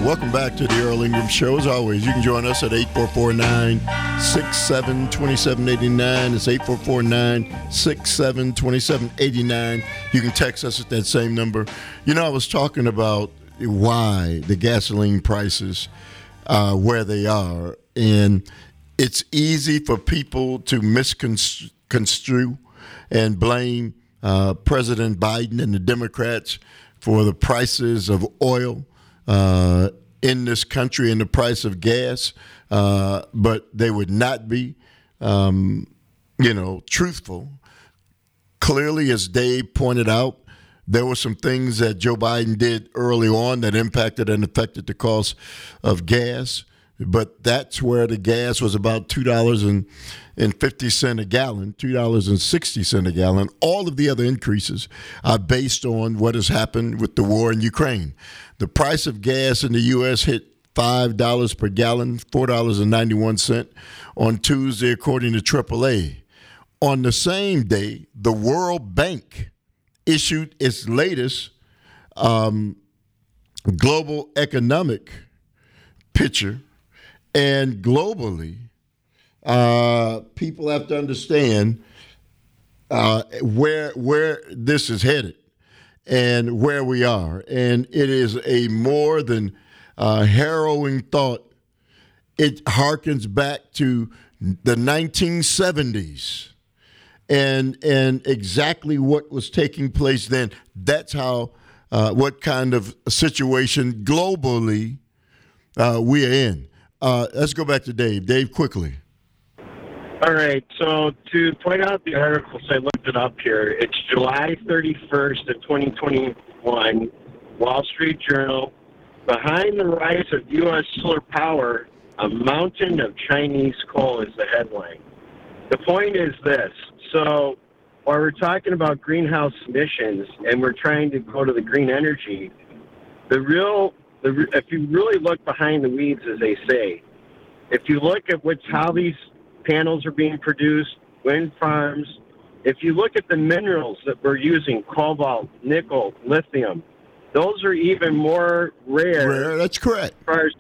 Welcome back to the Earl Ingram Show. As always, you can join us at 844-967-2789. It's 844-967-2789. You can text us at that same number. You know, I was talking about why the gasoline prices are where they are, and it's easy for people to misconstrue and blame President Biden and the Democrats for the prices of oil in this country and the price of gas, but they would not be, truthful. Clearly, as Dave pointed out, there were some things that Joe Biden did early on that impacted and affected the cost of gas, but that's where the gas was about $2.50 a gallon, $2.60 a gallon. All of the other increases are based on what has happened with the war in Ukraine. The price of gas in the U.S. hit $5 per gallon, $4.91 on Tuesday, according to AAA. On the same day, the World Bank issued its latest global economic picture, and globally, people have to understand where this is headed and where we are. And it is a more than harrowing thought. It harkens back to the 1970s and exactly what was taking place then. That's how what kind of situation globally we are in. Let's go back to Dave. Dave, quickly. All right. So to point out the articles, I looked it up here. It's July 31st of 2021, Wall Street Journal. Behind the rise of U.S. solar power, a mountain of Chinese coal is the headline. The point is this. So while we're talking about greenhouse emissions and we're trying to go to the green energy, if you really look behind the weeds, as they say, if you look at how these panels are being produced, wind farms, if you look at the minerals that we're using, cobalt, nickel, lithium, those are even more rare. Rare, that's correct. As far as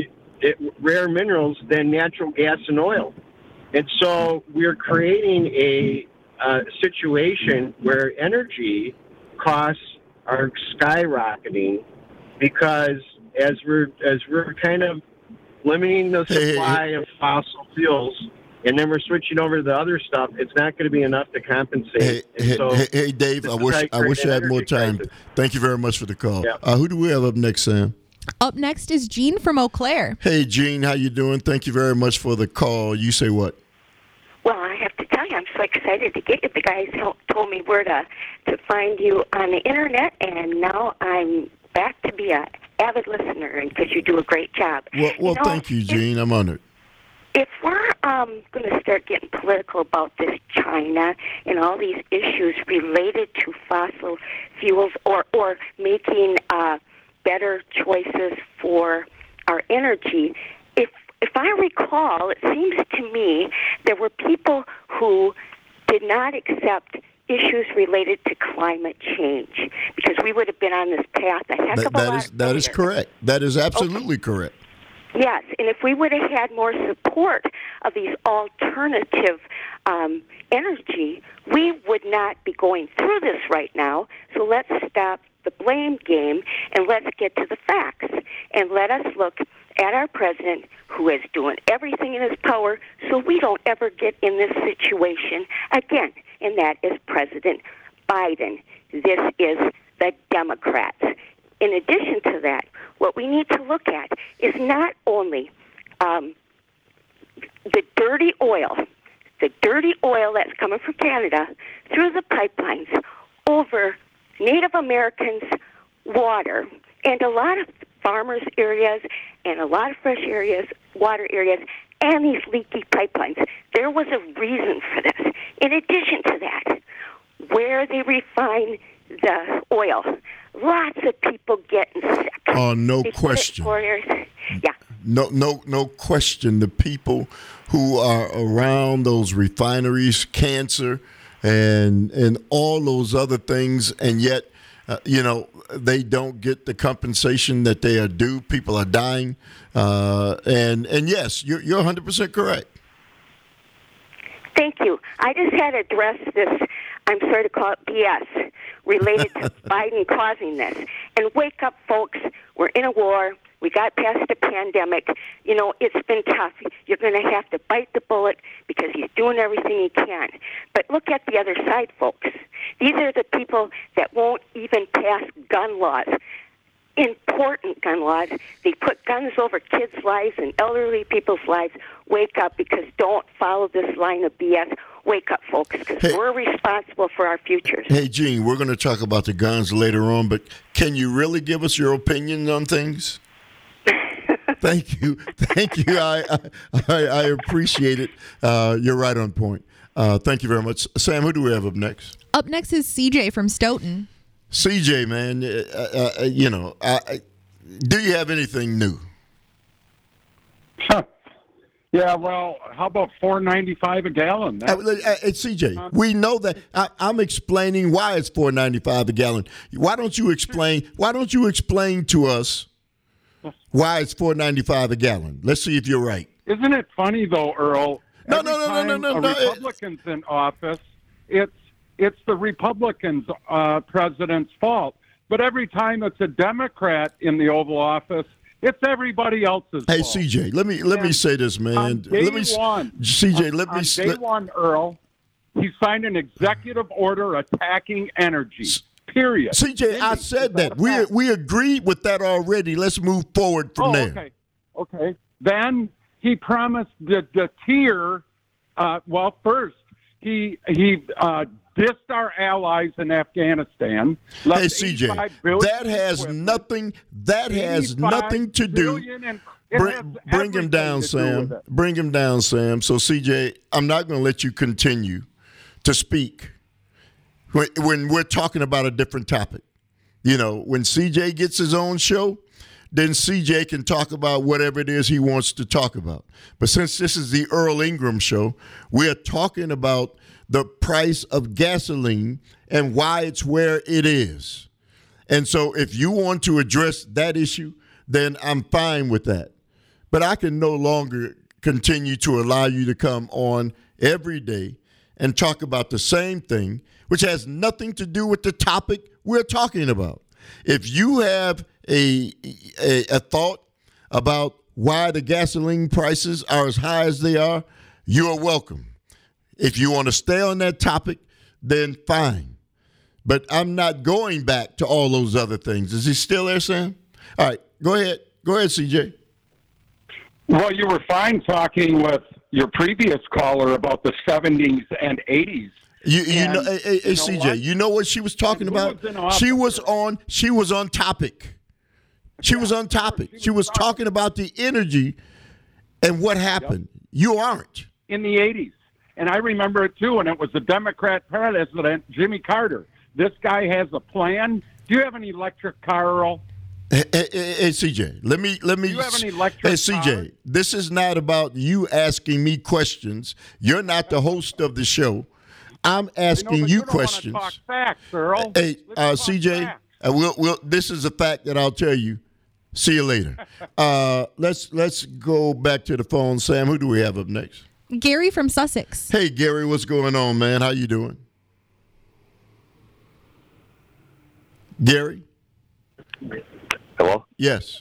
rare minerals than natural gas and oil. And so we're creating a situation where energy costs are skyrocketing because as we're kind of limiting the supply of fossil fuels, and then we're switching over to the other stuff, it's not going to be enough to compensate. Hey, Dave, I wish I had more time. Crisis. Thank you very much for the call. Yeah. Who do we have up next, Sam? Up next is Jean from Eau Claire. Hey, Jean, how you doing? Thank you very much for the call. You say what? Well, I have to tell you, I'm so excited to get you. The guys told me where to find you on the internet, and now I'm back to be an avid listener, and because you do a great job. Well, thank you, Jean. I'm honored. If we're going to start getting political about this China and all these issues related to fossil fuels or making better choices for our energy, if I recall, it seems to me there were people who did not accept issues related to climate change because we would have been on this path a heck of a lot. That is correct. That is absolutely correct. Yes, and if we would have had more support of these alternative energy, we would not be going through this right now. So let's stop the blame game and let's get to the facts. And let us look at our president who is doing everything in his power so we don't ever get in this situation again, and that is President Biden. This is the Democrats. In addition to that, what we need to look at is not only the dirty oil that's coming from Canada through the pipelines over Native Americans' water and a lot of farmers' areas and a lot of fresh areas, water areas, and these leaky pipelines. There was a reason for this. In addition to that, where they refine the oil, lots of people getting sick. Oh, no question. Yeah. No question. The people who are around those refineries, cancer, and all those other things, and yet they don't get the compensation that they are due. People are dying, and yes, you're 100% correct. Thank you. I just had to address this, I'm sorry to call it BS, related to Biden causing this. And wake up, folks. We're in a war. We got past the pandemic. It's been tough. You're going to have to bite the bullet because he's doing everything he can. But look at the other side, folks. These are the people that won't even pass gun laws. Important gun laws. They put guns over kids' lives and elderly people's lives. Wake up, because don't follow this line of BS. Wake up, folks, because we're responsible for our futures. Hey, Gene, we're going to talk about the guns later on, but can you really give us your opinion on things? Thank you. I appreciate it. You're right on point. Thank you very much. Sam, who do we have up next? Up next is CJ from Stoughton. CJ, man, do you have anything new? Yeah, well, how about $4.95 a gallon? CJ, we know that. I'm explaining why it's $4.95 a gallon. Why don't you explain to us why it's $4.95 a gallon? Let's see if you're right. Isn't it funny though, Earl? No. Republicans in office, it's the Republicans' president's fault. But every time it's a Democrat in the Oval Office, it's everybody else's fault. Hey, CJ, let me say this, man. On day one, Earl, he signed an executive order attacking energy. Period. CJ, I said that. We agreed with that already. Let's move forward from there. Okay. Then he promised to deter. First he dissed our allies in Afghanistan. Hey, CJ, that has nothing to do. Bring him down, Sam. Bring him down, Sam. So, CJ, I'm not going to let you continue to speak when we're talking about a different topic. When CJ gets his own show, then CJ can talk about whatever it is he wants to talk about. But since this is the Earl Ingram show, we're talking about the price of gasoline and why it's where it is. And so if you want to address that issue, then I'm fine with that. But I can no longer continue to allow you to come on every day and talk about the same thing, which has nothing to do with the topic we're talking about. If you have a thought about why the gasoline prices are as high as they are, you're welcome. If you want to stay on that topic, then fine. But I'm not going back to all those other things. Is he still there, Sam? All right, go ahead. Go ahead, CJ. Well, you were fine talking with your previous caller about the 70s and 80s. CJ, you know what she was talking about? She was on topic. She was on topic. She was talking about the energy and what happened. Yep. You aren't. In the 80s. And I remember it, too, and it was the Democrat president, Jimmy Carter. This guy has a plan. Do you have an electric car, Earl? Hey, CJ, let me. Do you have an electric car? Hey, CJ, this is not about you asking me questions. You're not the host of the show. I'm asking you questions. Talk facts, Earl. Hey, CJ, this is a fact that I'll tell you. See you later. Let's go back to the phone. Sam, who do we have up next? Gary from Sussex. Hey, Gary, what's going on, man? How you doing? Gary? Hello? Yes.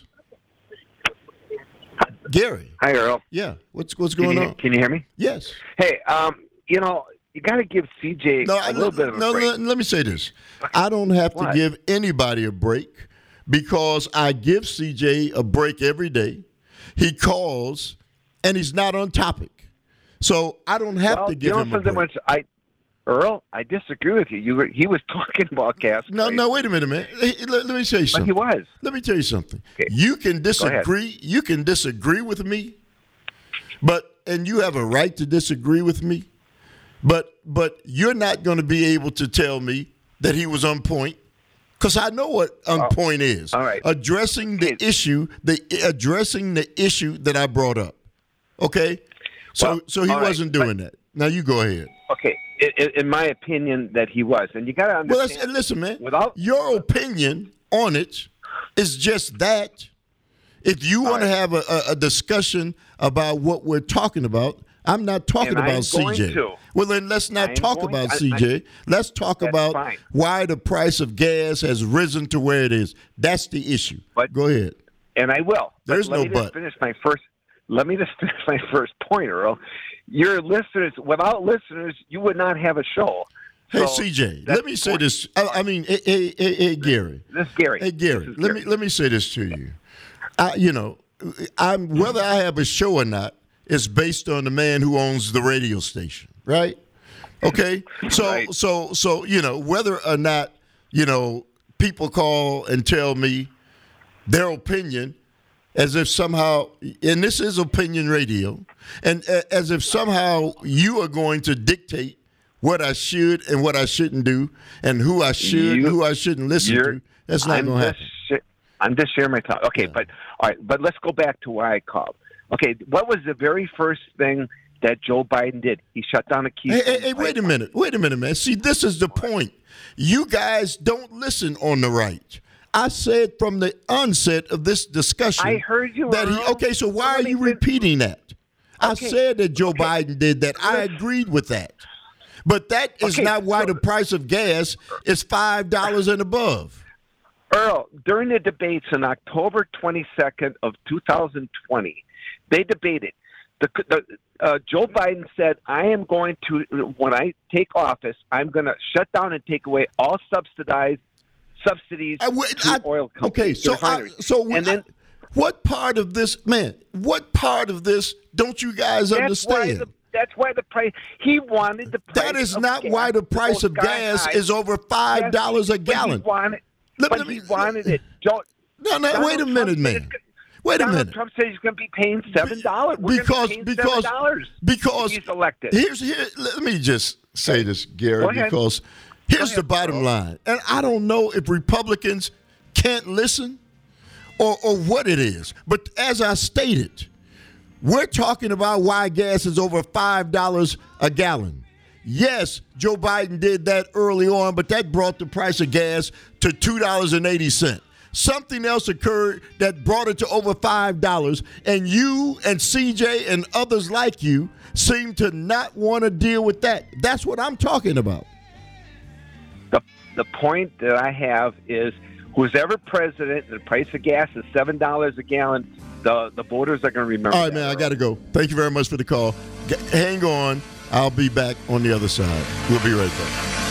Gary. Hi, Earl. Yeah. What's going on? Can you hear me? Yes. Hey, you got to give CJ a little bit of a break. Let me say this. I don't have to give anybody a break because I give CJ a break every day. He calls, and he's not on topic. So I don't have to give him a break. Earl, I disagree with you. He was talking about gas prices. No, wait a minute, man. Let me tell you something. But he was. Let me tell you something. Okay. You can disagree. You can disagree with me, and you have a right to disagree with me. But you're not going to be able to tell me that he was on point, because I know what on point is. All right. Addressing the issue that I brought up. Okay. So he wasn't doing that. Now you go ahead. Okay. in my opinion, that he was. And you got to understand. Well, listen, man. Your opinion on it is just that. If you want to have a discussion about what we're talking about, I'm not talking about CJ. Well, then let's not talk about CJ. Let's talk about why the price of gas has risen to where it is. That's the issue. But go ahead. And I will. There's no but. Let me just finish my first point, Earl. Your listeners, without listeners, you would not have a show. Hey, CJ, let me say this. I mean, hey, Gary. This is Gary. Hey, Gary, let me say this to you. Whether I have a show or not is based on the man who owns the radio station, right? Okay, so Right. so whether or not people call and tell me their opinion, as if somehow, and this is opinion radio, and as if somehow you are going to dictate what I should and what I shouldn't do, and who I should and who I shouldn't listen to. That's not going to happen. I'm just sharing my thought. Okay, but all right, but let's go back to why I called. Okay, what was the very first thing that Joe Biden did? He shut down a Keystone. Hey, wait a minute, man. See, this is the point. You guys don't listen on the right. I said from the onset of this discussion. I heard you. Okay, so why are you repeating that? I said that Joe Biden did that. I agreed with that. But that is not why the price of gas is $5 and above. Earl, during the debates on October 22nd of 2020, they debated. Joe Biden said, I am going to, when I take office, I'm going to shut down and take away all subsidies to oil companies. Okay, what part of this, man, don't you guys understand? That's why the price, he wanted the price. That is not why the price of gas is over $5 a gallon. But he wanted it. No, wait a minute, man. Wait a minute. Trump said he's going to be paying $7. Because he's elected. Let me just say this, Gary, because here's the bottom line. And I don't know if Republicans can't listen or what it is. But as I stated, we're talking about why gas is over $5 a gallon. Yes, Joe Biden did that early on, but that brought the price of gas to $2.80. Something else occurred that brought it to over $5, and you and CJ and others like you seem to not want to deal with that. That's what I'm talking about. The point that I have is who's ever president, the price of gas is $7 a gallon, the voters are going to remember. All right, man, I got to go. Thank you very much for the call. Hang on. I'll be back on the other side. We'll be right back.